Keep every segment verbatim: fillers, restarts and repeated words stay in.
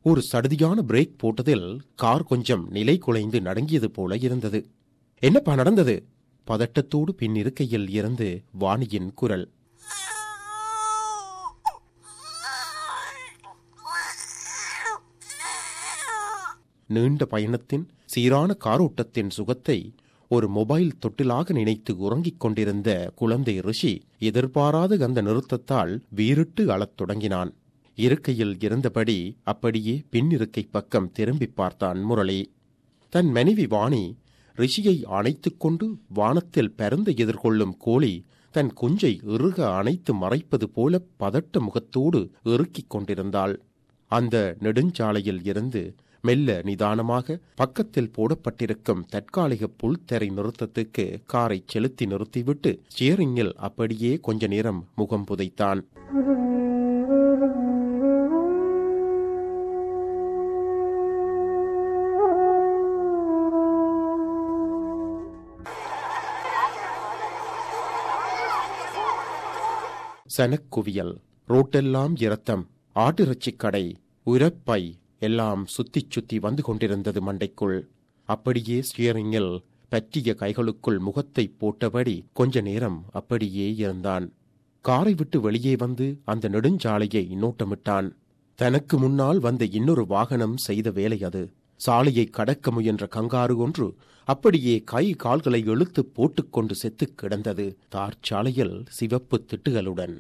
ஒரு சடுதியான break போட்டதில் car கொஞ்சம் நிலை குலைந்து நடுங்கியது போல இருந்தது. என்னப்பா நடந்தது? பதட்டத்தோடு பின்னிருக்கையில் இருந்து வாணியின் குரல். நீண்ட பயணத்தின் சீரான காரோட்டத்தின் சுகத்தை ஒரு மொபைல் தொட்டிலாக நினைத்து உறங்கிக் கொண்டிருந்த குழந்தை ரிஷி எதிர்பாராத அந்த நிறுத்தத்தால் வீறிட்டு அழத் தொடங்கினான். இருக்கையில் இருந்தபடி அப்படியே பின்னிருக்கை பக்கம் திரும்பி பார்த்தான் முரளி. தன் மனைவி வாணி ரிஷியை அணைத்துக் கொண்டு வானத்தில் பறந்து எதிர்கொள்ளும் கோழி தன் குஞ்சை இறுக அணைத்து மறைப்பது போல பதட்ட முகத்தோடு இறுக்கிக் கொண்டிருந்தாள். அந்த நெடுஞ்சாலையில் இருந்து மெல்ல நிதானமாக பக்கத்தில் போடப்பட்டிருக்கும் தற்காலிக புல்தரை நிறுத்தத்துக்கு காரை செலுத்தி நிறுத்திவிட்டு ஸ்டியரிங்கில் அப்படியே கொஞ்ச நேரம் முகம் புதைத்தான். சனக்குவியல், ரோட்டெல்லாம் இரத்தம், ஆட்டிறைச்சிக் கடை, உரப்பை எல்லாம் சுத்திச் சுத்தி வந்து கொண்டிருந்தது மண்டைக்குள். அப்படியே ஸ்டியரிங்கில் பற்றிய கைகளுக்குள் முகத்தை போட்டபடி கொஞ்ச நேரம் அப்படியே இருந்தான். காரை விட்டு வெளியே வந்து அந்த நெடுஞ்சாலையை நோட்டமிட்டான். தனக்கு முன்னால் வந்த இன்னொரு வாகனம் செய்த வேலை அது. சாலையை கடக்க முயன்ற கங்காரு ஒன்று அப்படியே கை கால்களை இழுத்து போட்டுக்கொண்டு செத்து கிடந்தது, தார் சாலையில் சிவப்பு திட்டுகளுடன்.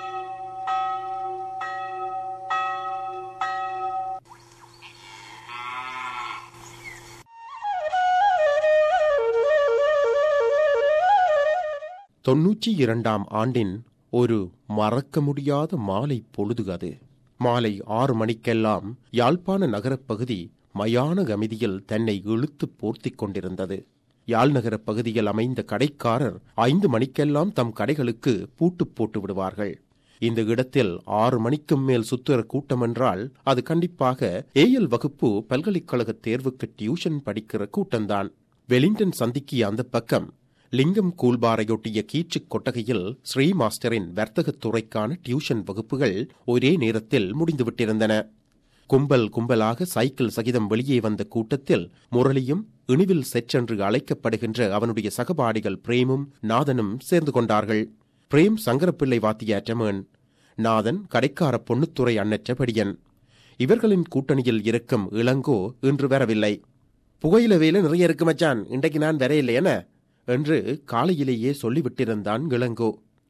தொன்னூற்றி இரண்டாம் ஆண்டின் ஒரு மறக்க முடியாத மாலை பொழுது அது. மாலை ஆறு மணிக்கெல்லாம் யாழ்ப்பாண நகரப் பகுதி மயான கமிதியில் தன்னை இழுத்து போர்த்திக் கொண்டிருந்தது. யாழ் நகரப் பகுதியில் அமைந்த கடைக்காரர் ஐந்து மணிக்கெல்லாம் தம் கடைகளுக்கு பூட்டு போட்டு விடுவார்கள். இந்த இடத்தில் ஆறு மணிக்கும் மேல் சுத்துற கூட்டம் என்றால் அது கண்டிப்பாக ஏஎல் வகுப்பு பல்கலைக்கழக தேர்வுக்கு டியூஷன் படிக்கிற கூட்டம்தான். வெலிங்டன் சந்திக்கு அந்த பக்கம் லிங்கம் கூல்பாரையொட்டிய கீச்சு கொட்டகையில் ஸ்ரீ மாஸ்டரின் வர்த்தகத் துறைக்கான டியூஷன் வகுப்புகள் ஒரே நேரத்தில் முடிந்துவிட்டிருந்தன. கும்பல் கும்பலாக சைக்கிள் சகிதம் வெளியே வந்த கூட்டத்தில் முரளியும் இணிவில் செற்றென்று அழைக்கப்படுகின்ற அவனுடைய சகபாடிகள் பிரேமும் நாதனும் சேர்ந்து கொண்டார்கள். பிரேம் சங்கரப்பிள்ளை வாத்திய அட்டமன், நாதன் கடைக்கார பொன்னுத்துறை அன்னற்ற படியன். இவர்களின் கூட்டணியில் இருக்கும் இளங்கோ இன்று வரவில்லை. புகையில வேலை நிறைய இருக்கு மச்சான், இன்றைக்கு நான் வரையில்லை என என்று காலையிலேயே சொல்லிவிட்டிருந்தான் இளங்கோ.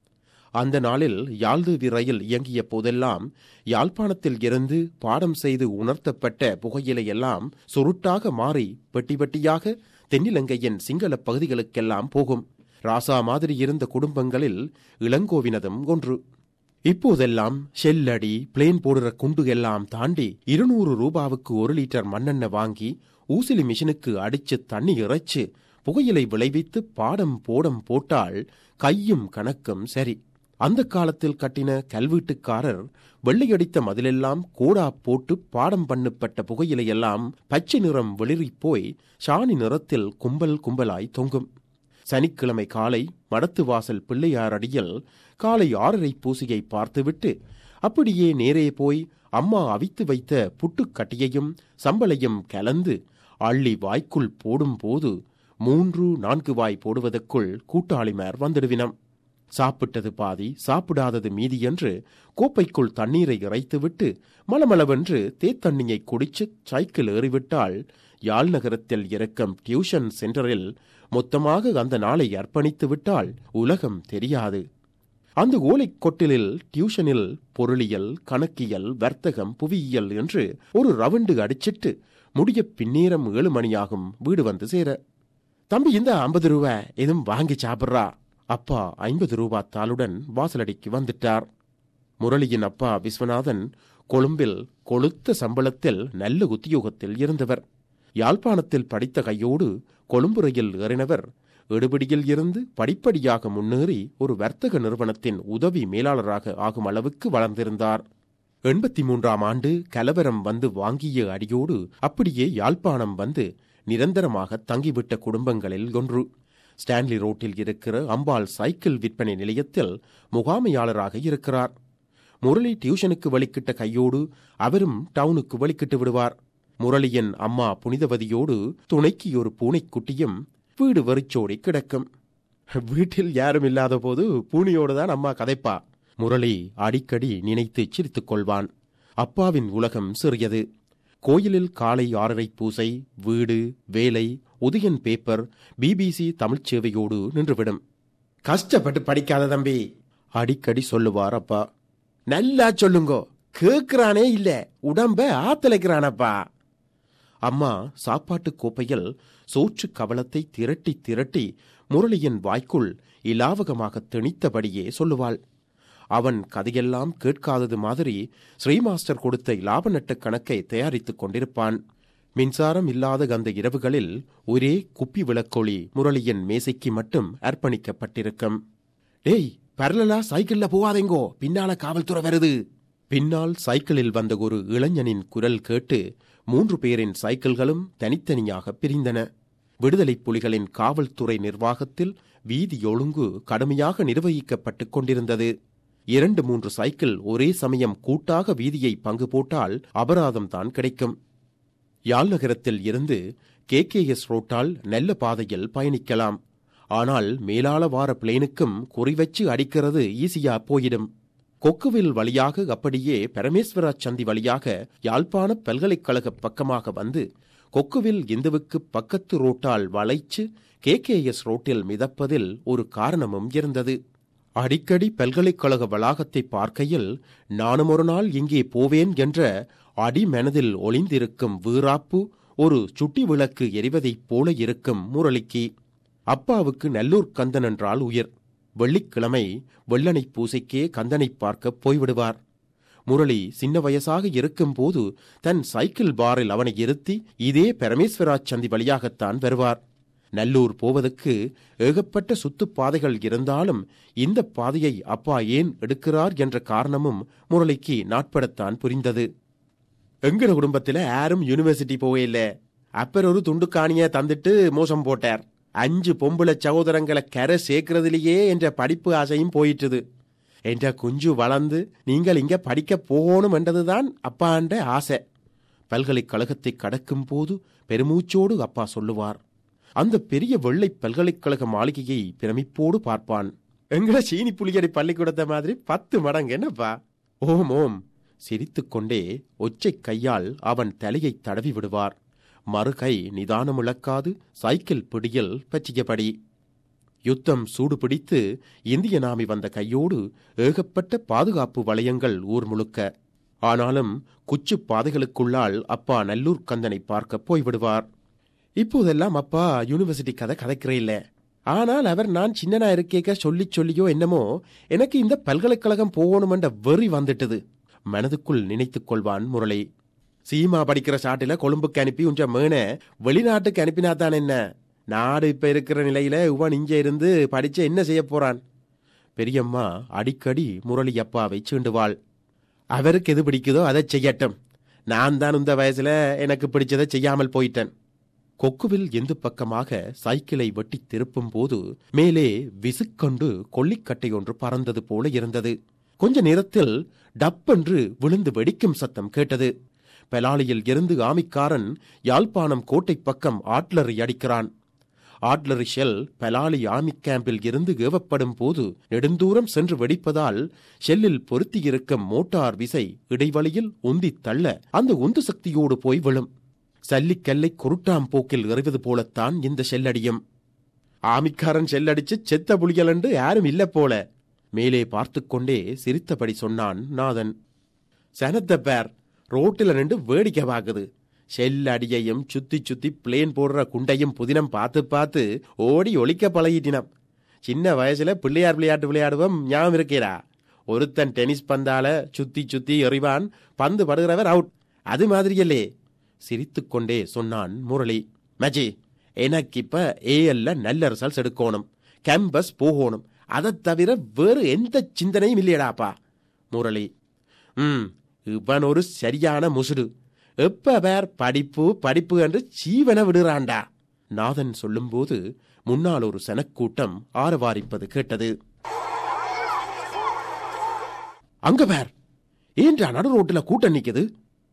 அந்த நாளில் யாழ்தேவி ரயில் இயங்கிய போதெல்லாம் யாழ்ப்பாணத்தில் இருந்து பாடம் செய்து உணர்த்தப்பட்ட புகையிலையெல்லாம் சுருட்டாக மாறி பெட்டி பெட்டியாக தென்னிலங்கையின் சிங்கள பகுதிகளுக்கெல்லாம் போகும். ராசா மாதிரி இருந்த குடும்பங்களில் இளங்கோவினதும் ஒன்று. இப்போதெல்லாம் ஷெல்லடி பிளேன் போடுற குண்டு எல்லாம் தாண்டி இருநூறு ரூபாவுக்கு ஒரு லிட்டர் மண்ணெண்ணெய் வாங்கி ஊசிலி மிஷினுக்கு அடிச்சு தண்ணி இறைச்சு புகையிலை விளைவித்து பாடம் போடம் போட்டால் கையும் கணக்கும் சரி. அந்த காலத்தில் கட்டின கல்வீட்டுக்காரர் வெள்ளையடித்த மதிலெல்லாம் கோடா போட்டு பாடம் பண்ணப்பட்ட புகையிலையெல்லாம் பச்சை நிறம் வெளிரி போய் சாணி நிறத்தில் கும்பல் கும்பலாய் தொங்கும். சனிக்கிழமை காலை மடத்து வாசல் பிள்ளையாரடியில் காலை ஆறரை பூசியை பார்த்துவிட்டு அப்படியே நேரே போய் அம்மா அவித்து வைத்த புட்டுக்கட்டியையும் சம்பளையும் கலந்து அள்ளி வாய்க்குள் போடும் போது மூன்று நான்கு வாய் போடுவதற்குள் கூட்டாளிமார் வந்துடுவினம். சாப்பிட்டது பாதி சாப்பிடாதது மீதி என்று கோப்பைக்குள் தண்ணீரை இறைத்துவிட்டு மலமளவென்று தேத்தண்ணியை குடிச்சு சைக்கிள் ஏறிவிட்டால் யாழ் நகரத்தில் இருக்கும் டியூஷன் சென்டரில் மொத்தமாக அந்த நாளை அர்ப்பணித்து விட்டால் உலகம் தெரியாது. அந்த ஓலைக் கொட்டிலில் டியூஷனில் பொருளியல், கணக்கியல், வர்த்தகம், புவியியல் என்று ஒரு ரவுண்டு அடிச்சிட்டு முடிய பின்னேரம் ஏழு மணியாகும் வீடு வந்து சேர. தம்பி, இந்த ஐம்பது ரூபா எதுவும் வாங்கி சாப்பிட்றா. அப்பா ஐம்பது ரூபா தாளுடன் வாசலடிக்கு வந்துட்டார். முரளியின் அப்பா விஸ்வநாதன் கொழும்பில் கொளுத்த சம்பளத்தில் நல்ல உத்தியோகத்தில் இருந்தவர். யாழ்ப்பாணத்தில் படித்த கையோடு கொழும்புரையில் ஏறினவர் எடுபிடியில் இருந்து படிப்படியாக முன்னேறி ஒரு வர்த்தக நிறுவனத்தின் உதவி மேலாளராக ஆகும் அளவுக்கு வளர்ந்திருந்தார். எண்பத்தி மூன்றாம் ஆண்டு கலவரம் வந்து வாங்கிய அடியோடு அப்படியே யாழ்ப்பாணம் வந்து நிரந்தரமாக தங்கிவிட்ட குடும்பங்களில் ஒன்று. ஸ்டான்லி ரோட்டில் இருக்கிற அம்பாள் சைக்கிள் விற்பனை நிலையத்தில் முகாமையாளராக இருக்கிறார். முரளி டியூஷனுக்கு வழிக்கிட்ட கையோடு அவரும் டவுனுக்கு வழிக்கிட்டு விடுவார். முரளியின் அம்மா புனிதவதியோடு துணைக்கு ஒரு பூனைக்குட்டியும் வீடு வெறிச்சோடி கிடக்கும். வீட்டில் யாரும் இல்லாத போது பூனையோடு தான் அம்மா கதைப்பா. முரளி அடிக்கடி நினைத்து சிரித்துக் கொள்வான். அப்பாவின் உலகம் சிறியது. கோயிலில் காலை ஆறரை பூசை, வீடு, வேலை, உதயன் பேப்பர், பிபிசி தமிழ்ச் சேவையோடு நின்றுவிடும். கஷ்டப்பட்டு படிக்காத தம்பி அடிக்கடி சொல்லுவார் அப்பா. நல்லா சொல்லுங்கோ, கேட்கிறானே இல்ல, உடம்ப ஆத்தலைக்கிறானப்பா. அம்மா சாப்பாட்டு கோப்பையில் சோற்று கவலத்தை திரட்டி திரட்டி முரளியின் வாய்க்குள் இலாவகமாக திணித்தபடியே சொல்லுவாள். அவன் கதையெல்லாம் கேட்காதது மாதிரி ஸ்ரீமாஸ்டர் கொடுத்த இலாப நட்ட கணக்கை தயாரித்துக் கொண்டிருப்பான். மின்சாரம் இல்லாத அந்த இரவுகளில் ஒரே குப்பி விளக்கொளி முரளியின் மேசைக்கு மட்டும் அர்ப்பணிக்கப்பட்டிருக்கும். டேய், பரலலா சைக்கிள்ல போவாதேங்கோ, பின்னால காவல்துறை வருது. பின்னால் சைக்கிளில் வந்த ஒரு இளைஞனின் குரல் கேட்டு மூன்று பேரின் சைக்கிள்களும் தனித்தனியாக பிரிந்தன. விடுதலை புலிகளின் காவல்துறை நிர்வாகத்தில் வீதி ஒழுங்கு கடுமையாக நிர்வகிக்கப்பட்டுக் கொண்டிருந்தது. இரண்டு மூன்று சைக்கிள் ஒரே சமயம் கூட்டாக வீதியை பங்கு போட்டால் அபராதம் தான் கிடைக்கும். யாழ் நகரத்தில் இருந்து கே கே எஸ் ரோட்டால் நல்ல பாதையில் பயணிக்கலாம். ஆனால் மேலாள வார பிளேனுக்கும் குறிவச்சு அடிக்கிறது ஈஸியா போயிடும். கொக்குவில் வழியாக அப்படியே பரமேஸ்வரா சந்தி வழியாக யாழ்ப்பாண பல்கலைக்கழக பக்கமாக வந்து கொக்குவில் இந்துவுக்கு பக்கத்து ரோட்டால் வளைச்சு கே கே எஸ் ரோட்டில் மிதப்பதில் ஒரு காரணமும் இருந்தது. அடிக்கடி பல்கலைக்கழக வளாகத்தை பார்க்கையில் நானும் ஒரு நாள் இங்கே போவேன் என்ற அடிமனதில் ஒளிந்திருக்கும் வீராப்பு ஒரு சுட்டி விளக்கு எரிவதைப் போல இருக்கும் முரளிக்கு. அப்பாவுக்கு நல்லூர் கந்தன் என்றால் உயிர். வெள்ளிக்கிழமை வெள்ளனை பூசைக்கே கந்தனை பார்க்க போய்விடுவார். முரளி சின்ன வயசாக இருக்கும் போது தன் சைக்கிள் பாரில் அவனை இருத்தி இதே பரமேஸ்வரா சந்தி வழியாகத்தான் வருவார். நல்லூர் போவதற்கு ஏகப்பட்ட சுத்துப்பாதைகள் இருந்தாலும் இந்த பாதையை அப்பா ஏன் எடுக்கிறார் என்ற காரணமும் முரளிக்கு நாட்படத்தான் புரிந்தது. எங்கட குடும்பத்தில் யாரும் யூனிவர்சிட்டி போவையில்ல. அப்பர் ஒரு துண்டுக்காணிய தந்துட்டு மோசம் போட்டார். அஞ்சு பொம்பளை சகோதரங்களை கரை சேர்க்கிறதுலேயே என்ற படிப்பு ஆசையும் போயிட்டுது. என்ற குஞ்சு வளர்ந்து நீங்கள் இங்க படிக்க போகணும் என்றதுதான் அப்பாண்ட ஆசை. பல்கலைக்கழகத்தை கடக்கும் போது பெருமூச்சோடு அப்பா சொல்லுவார். அந்த பெரிய வெள்ளை பல்கலைக்கழக மாளிகையை பிரமிப்போடு பார்ப்பான். எங்கட சீனி புளியடி பள்ளிக்கூடத்தை மாதிரி பத்து மடங்கு என்னப்பா? ஓம் ஓம் சிரித்துக்கொண்டே ஒற்றை கையால் அவன் தலையை தடவி விடுவார். மறுகை நிதானம் இழக்காது சைக்கிள் பிடியில் பற்றியபடி. யுத்தம் சூடு பிடித்து இந்திய நாமி வந்த கையோடு ஏகப்பட்ட பாதுகாப்பு வளையங்கள் ஊர் முழுக்க. ஆனாலும் குச்சு பாதைகளுக்குள்ளால் அப்பா நல்லூர் கந்தனை பார்க்க போய்விடுவார். இப்போதெல்லாம் அப்பா யூனிவர்சிட்டி கதை கதைக்கிறே இல்ல. ஆனால் அவர் நான் சின்னனா இருக்கேக்க சொல்லி சொல்லியோ என்னமோ எனக்கு இந்த பல்கலைக்கழகம் போகணும் என்ற வெறி வந்துட்டது மனதுக்குள் நினைத்துக் கொள்வான் முரளி. சீமா படிக்கிற சாட்டில கொழும்புக்கு அனுப்பி உஞ்ச மேன வெளிநாட்டுக்கு அனுப்பினாத்தான் என்ன? நாடு இப்ப இருக்கிற நிலையில உவன் இங்க இருந்து படிச்ச என்ன செய்ய போறான்? பெரியம்மா அடிக்கடி முரளி அப்பாவை சீண்டுவாள். அவருக்கு எது பிடிக்குதோ அதை செய்யட்டும். நான் தான் இந்த வயசுல எனக்கு பிடிச்சதை செய்யாமல் போயிட்டேன். கொக்குவில் எந்த பக்கமாக சைக்கிளை வெட்டி திருப்பும் போது மேலே விசுக்கொண்டு கொல்லிக்கட்டை ஒன்று பறந்தது போல இருந்தது. கொஞ்ச நேரத்தில் டப்பென்று விழுந்து வெடிக்கும் சத்தம் கேட்டது. பெலாலியில் இருந்து ஆமிக்காரன் யாழ்ப்பாணம் கோட்டை பக்கம் ஆட்லரி அடிக்கிறான். ஆட்லரி ஷெல் பெலாலி ஆமி கேம்பில் இருந்து ஏவப்படும் போது நெடுந்தூரம் சென்று வெடிப்பதால் ஷெல்லில் பொருத்தியிருக்கும் மோட்டார் விசை இடைவெளியில் உந்தி தள்ள அந்த உந்து சக்தியோடு போய் விழும். சல்லிக்கல்லை குருட்டாம் போக்கில் எறிவது போலத்தான் இந்த ஷெல்லடியும். ஆமிக்காரன் ஷெல்லடிச்சு செத்த புலிகள் என்று யாரும் இல்ல போல. மேலே பார்த்து கொண்டே சிரித்தபடி சொன்னான் நாதன். சனத்த பேர் ரோட்டில் நின்று வேடிக்கை பார்க்குது. ஷெல் அடியையும் சுத்தி சுத்தி பிளேன் போடுற குண்டையும் புதினம் பார்த்து பார்த்து ஓடி ஒழிக்க பழகிட்டினம். சின்ன வயசுல பிள்ளையார் விளையாட்டு விளையாடுவோம் ஞாபகம் இருக்கேடா? ஒருத்தன் டென்னிஸ் பந்தால சுத்தி சுத்தி எறிவான், பந்து படுகிறவர் அவுட். அது மாதிரியல்லே சிரித்துக்கொண்டே சொன்னான் முரளி. மஜி, எனக்கு இப்ப ஏஎல்ல நல்ல ரிசல்ட்ஸ் எடுக்கணும், கேம்பஸ் போகணும், அதை தவிர வேறு எந்த சிந்தனையும் இல்லையடாப்பா. முரளி: ம் இவன் ஒரு சரியான முசுடு. எப்ப வேர் படிப்பு படிப்பு என்று சீவன விடுறான்டா. நாதன் சொல்லும்போது முன்னால் ஒரு சனக்கூட்டம் ஆரவாரிப்பது கேட்டது. அங்க வேர் ஏன்றா நடு ரோட்டுல கூட்டம் நிக்குது?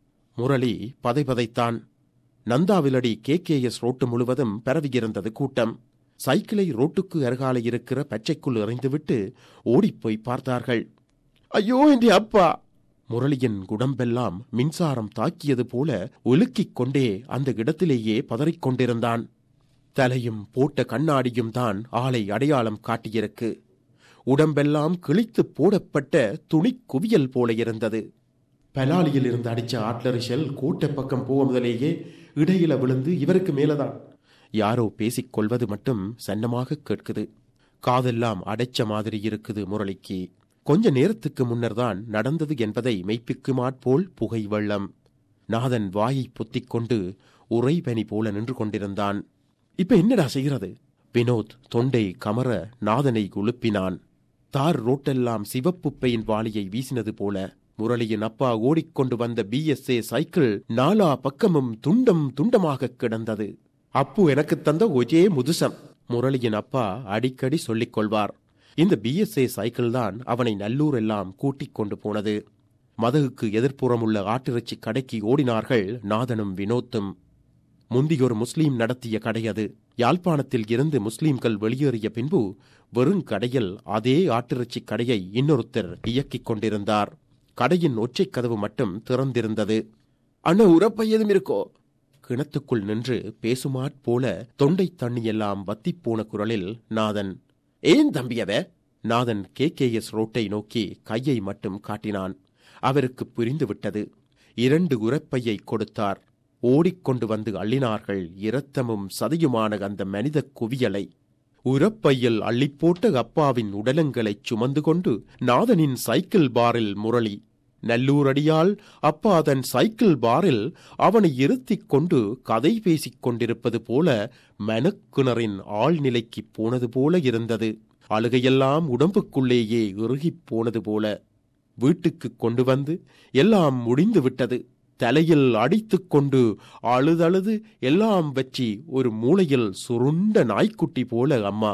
முரளி பதை பதைத்தான். நந்தாவிலடி கே கே எஸ் ரோட்டு முழுவதும் பரவியிருந்தது கூட்டம். சைக்கிளை ரோட்டுக்கு அருகாலே இருக்கிற பச்சைக்குள் எறிந்துவிட்டு ஓடிப்போய் பார்த்தார்கள். ஐயோ என்ற அப்பா! முரளியின் குடம்பெல்லாம் மின்சாரம் தாக்கியது போல ஒலுக்கிக் கொண்டே அந்த இடத்திலேயே பதறிக்கொண்டிருந்தான். தலையும் போட்ட கண்ணாடியும் தான் ஆளை அடையாளம் காட்டியிருக்கு. உடம்பெல்லாம் கிழித்து போடப்பட்ட துணி குவியல் போல இருந்தது. பலாலியில் இருந்து அடிச்ச ஆட்லரி ஷெல் கோட்டை பக்கம் போக முதலேயே இடையில விழுந்து இவருக்கு மேலதான். யாரோ பேசிக் கொள்வது மட்டும் சன்னமாக கேட்குது. காதெல்லாம் அடைச்ச மாதிரி இருக்குது முரளிக்கு. கொஞ்ச நேரத்துக்கு முன்னர் தான் நடந்தது என்பதை மெய்ப்பிக்குமாற்போல் புகை வெள்ளம். நாதன் வாயை பொத்திக் கொண்டு உறைபனி போல நின்று கொண்டிருந்தான். இப்ப என்னடா செய்கிறது? வினோத் தொண்டை கமர நாதனை குழுப்பினான். தார் ரோட்டெல்லாம் சிவப்பு பெயின் வாளியை வீசினது போல முரளியின் அப்பா ஓடிக்கொண்டு வந்த பி எஸ் ஏ சைக்கிள் நாலா பக்கமும் துண்டம் துண்டமாக கிடந்தது. அப்பு எனக்கு தந்த ஒரே முதுசம், முரளியின் அப்பா அடிக்கடி சொல்லிக் கொள்வார். இந்த பி எஸ் ஏ சைக்கிள் தான் அவனை நல்லூர் எல்லாம் கூட்டிக் கொண்டு போனது. மதகுக்கு எதிர்ப்புறம் உள்ள ஆட்டிறைச்சி கடைக்கு ஓடினார்கள் நாதனும் வினோத்தும். முந்தியொரு முஸ்லீம் நடத்திய கடை அது. யாழ்ப்பாணத்தில் இருந்து முஸ்லீம்கள் வெளியேறிய பின்பு வெறும் கடையில் அதே ஆட்டிறைச்சி கடையை இன்னொருத்தர் இயக்கிக் கொண்டிருந்தார். கடையின் ஒற்றைக் கதவு மட்டும் திறந்திருந்தது. அண்ணா உரப்பையதும் இருக்கோ? கிணத்துக்குள் நின்று பேசுமாற் போல தொண்டை தண்ணியெல்லாம் வத்திப் போன குரலில் நாதன். ஏன் தம்பியவ? நாதன் கே கே எஸ் ரோட்டை நோக்கி கையை மட்டும் காட்டினான். அவருக்கு புரிந்துவிட்டது. இரண்டு உரப்பையை கொடுத்தார். ஓடிக்கொண்டு வந்து அள்ளினார்கள் இரத்தமும் சதையுமான அந்த மனித குவியலை. உரப்பையில் அள்ளிப்போட்ட அப்பாவின் உடலங்களைச் சுமந்து கொண்டு நாதனின் சைக்கிள் பாரில் முரளி. நல்லூரடியால் அப்பா தன் சைக்கிள் பாரில் அவனை இருத்திக் கொண்டு கதை பேசிக் கொண்டிருப்பது போல மனக்கிணறின் ஆழ்நிலைக்குப் போனது போல இருந்தது. அழுகையெல்லாம் உடம்புக்குள்ளேயே இறுகிப் போனது போல. வீட்டுக்கு கொண்டு வந்து எல்லாம் முடிந்து விட்டது. தலையில் அடித்துக் கொண்டு அழுதழுது எல்லாம் வச்சு ஒரு மூளையில் சுருண்ட நாய்க்குட்டி போல அம்மா.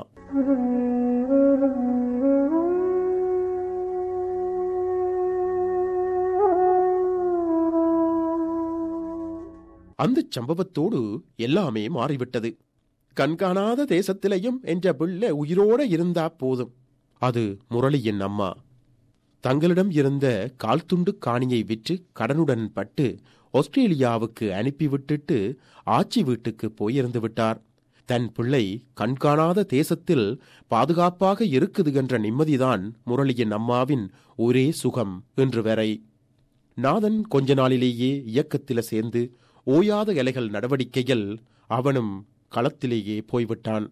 அந்த சம்பவத்தோடு எல்லாமே மாறிவிட்டது. கண்காணாத தேசத்திலையும் என்ற பிள்ளை உயிரோட இருந்தா போதும். அது முரளியின் அம்மா. தங்களிடம் இருந்த கால்துண்டு காணியை விற்று கடனுடன் பட்டு ஆஸ்திரேலியாவுக்கு அனுப்பிவிட்டுட்டு ஆச்சி வீட்டுக்கு போயிருந்து விட்டார். தன் பிள்ளை கண்காணாத தேசத்தில் பாதுகாப்பாக இருக்குது என்ற நிம்மதிதான் முரளியின் அம்மாவின் ஒரே சுகம் இன்று வரை. நாதன் கொஞ்ச நாளிலேயே இயக்கத்தில சேர்ந்து ஓயாத இலைகள் நடவடிக்கையில் அவனும் களத்திலேயே போய்விட்டான்.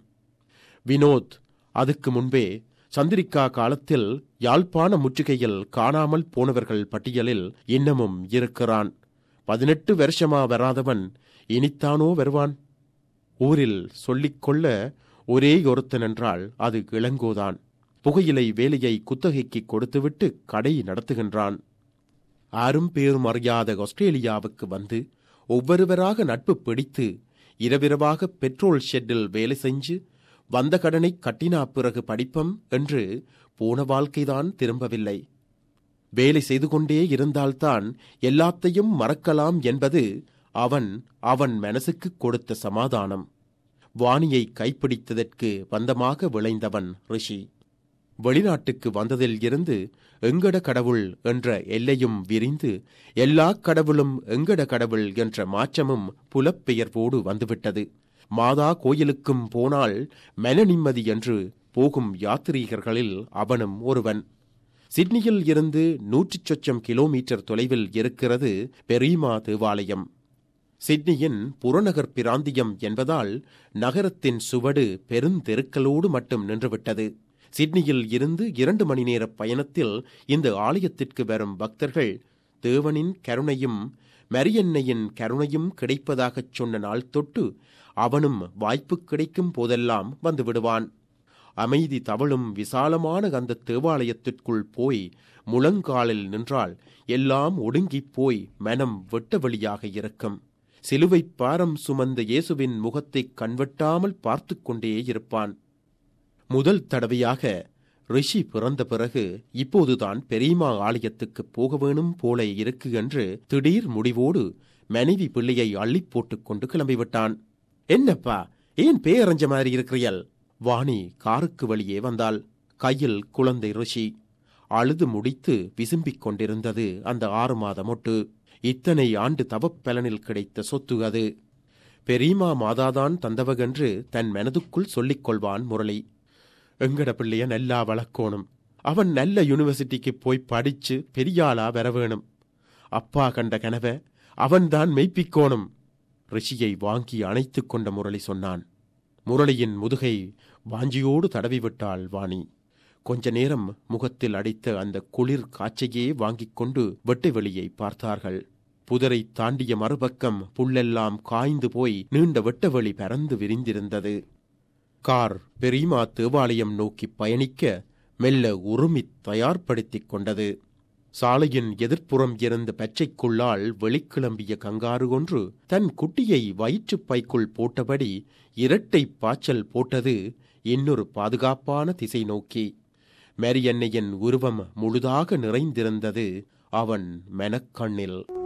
வினோத் அதுக்கு முன்பே சந்திரிகா காலத்தில் யாழ்ப்பாண முற்றுகையில் காணாமல் போனவர்கள் பட்டியலில் இன்னமும் இருக்கிறான். பதினெட்டு வருஷமா வராதவன் இனித்தானோ வருவான். ஊரில் சொல்லிக்கொள்ள ஒரே ஒருத்தன் என்றால் அது இளங்கோதான். புகையிலை வேலையை குத்தகைக்கு கொடுத்துவிட்டு கடை நடத்துகின்றான். ஆறும் பேரும் அறியாத ஆஸ்திரேலியாவுக்கு வந்து ஒவ்வொருவராக நட்பு பிடித்து இரவிரவாக பெட்ரோல் ஷெட்டில் வேலை செஞ்சு வந்த கடனை கட்டினா பிறகு படிப்பம் என்று போன வாழ்க்கைதான் திரும்பவில்லை. வேலை செய்து கொண்டே இருந்தால்தான் எல்லாத்தையும் மறக்கலாம் என்பது அவன் அவன் மனசுக்கு கொடுத்த சமாதானம். வாணியை கைப்பிடித்ததற்கு பந்தமாக விளைந்தவன் ரிஷி. வெளிநாட்டுக்கு வந்ததில் இருந்து எங்கட கடவுள் என்ற எல்லையும் விரிந்து எல்லா கடவுளும் எங்கட கடவுள் என்ற மாற்றமும் புலப்பெயர்வோடு வந்துவிட்டது. மாதா கோயிலுக்கும் போனால் மன நிம்மதி என்று போகும் யாத்ரீகர்களில் அவனும் ஒருவன். சிட்னியில் இருந்து நூற்றி சொச்சம் கிலோமீட்டர் தொலைவில் இருக்கிறது பெரீமா தேவாலயம். சிட்னியின் புறநகர் பிராந்தியம் என்பதால் நகரத்தின் சுவடு பெருந்தெருக்களோடு மட்டும் நின்றுவிட்டது. சிட்னியில் இருந்து இரண்டு மணி நேர பயணத்தில் இந்த ஆலயத்திற்கு வரும் பக்தர்கள் தேவனின் கருணையும் மரியன்னையின் கருணையும் கிடைப்பதாகச் சொன்ன நாள் தொட்டு அவனும் வாய்ப்பு கிடைக்கும் போதெல்லாம் வந்து விடுவான். அமைதி தவழும் விசாலமான அந்த தேவாலயத்திற்குள் போய் முழங்காலில் நின்றால் எல்லாம் ஒடுங்கிப் போய் மனம் வெட்ட வெளியாக இருக்கும். சிலுவை பாரம் சுமந்த இயேசுவின் முகத்தை கண்வெட்டாமல் பார்த்து கொண்டே இருப்பான். முதல் தடவையாக ரிஷி பிறந்த பிறகு இப்போதுதான் பெரியம்மா ஆலயத்துக்குப் போக வேணும் போல இருக்கு என்று திடீர் முடிவோடு மனைவி பிள்ளையை அள்ளிப் போட்டுக் கொண்டு கிளம்பிவிட்டான். என்னப்பா, ஏன் பேயறைஞ்ச மாதிரி இருக்கிறியல்? வாணி காருக்கு வெளியே வந்தாள். கையில் குழந்தை ரிஷி. அழுது முடித்து விசும்பிக் கொண்டிருந்தது அந்த ஆறு மாத மொட்டு. இத்தனை ஆண்டு தவப்பலனில் கிடைத்த சொத்து அது. பெரியம்மா மாதாதான் தந்தவகென்று தன் மனதுக்குள் சொல்லிக் கொள்வான் முரளி. எங்கட பிள்ளைய நல்லா வளர்க்கோணும். அவன் நல்ல யூனிவர்சிட்டிக்கு போய் படிச்சு பெரியாளா வர வேணும். அப்பா கண்ட கனவ அவன்தான் மெய்ப்பிக்கோணும். ரிஷியை வாங்கி அணைத்துக் கொண்ட முரளி சொன்னான். முரளியின் முதுகை வாஞ்சியோடு தடவிவிட்டாள் வாணி. கொஞ்ச நேரம் முகத்தில் அடித்த அந்த குளிர் காற்றையே வாங்கிக் கொண்டு வெட்டை வெளியை பார்த்தார்கள். புதரை தாண்டிய மறுபக்கம் புல்லெல்லாம் காய்ந்து போய் நீண்ட வெட்டவெளி பறந்து விரிந்திருந்தது. கார் பெரியம்மா தேவாலயம் நோக்கி பயணிக்க மெல்ல உருமித் தயார்படுத்திக் கொண்டது. சாலையின் எதிர்ப்புறம் இருந்த பச்சைக்குள்ளால் வெளிக்கிளம்பிய கங்காரு ஒன்று தன் குட்டியை வயிற்றுப் பைக்குள் போட்டபடி இரட்டை பாய்ச்சல் போட்டது இன்னொரு பாதுகாப்பான திசை நோக்கி. மரியன்னையின் உருவம் முழுதாக நிறைந்திருந்தது அவன் மெனக்கண்ணில்.